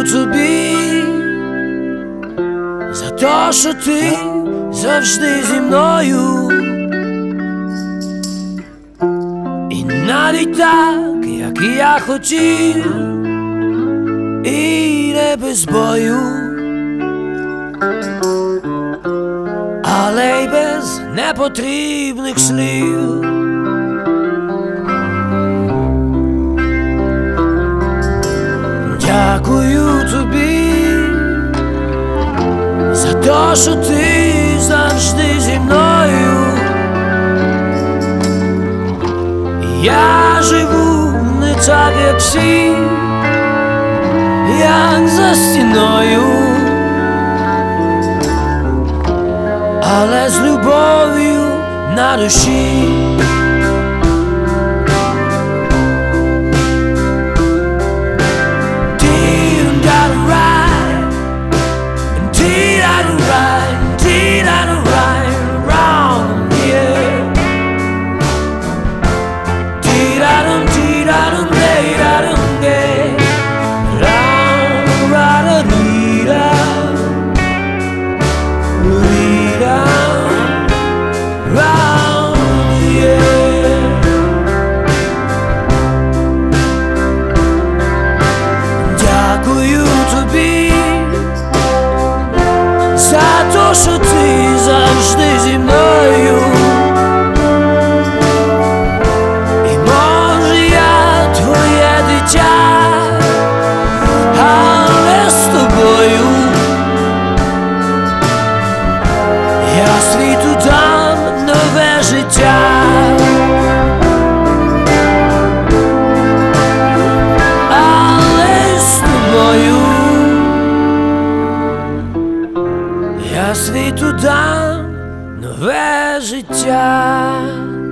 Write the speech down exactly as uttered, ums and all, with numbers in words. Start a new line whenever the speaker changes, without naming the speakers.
тобі за те, що ти завжди зі мною. І навіть так, як і я хотів, і не без бою, але й без непотрібних слів. Дякую тобі за те, що ти завжди зі мною. Я живу не так, як всі, як за стіною, але з любов'ю на душі. За то, що ти завжди зі мною. І може я твоє дитя, але з тобою я світу дам нове життя. Але з тобою я світу дам нове життя.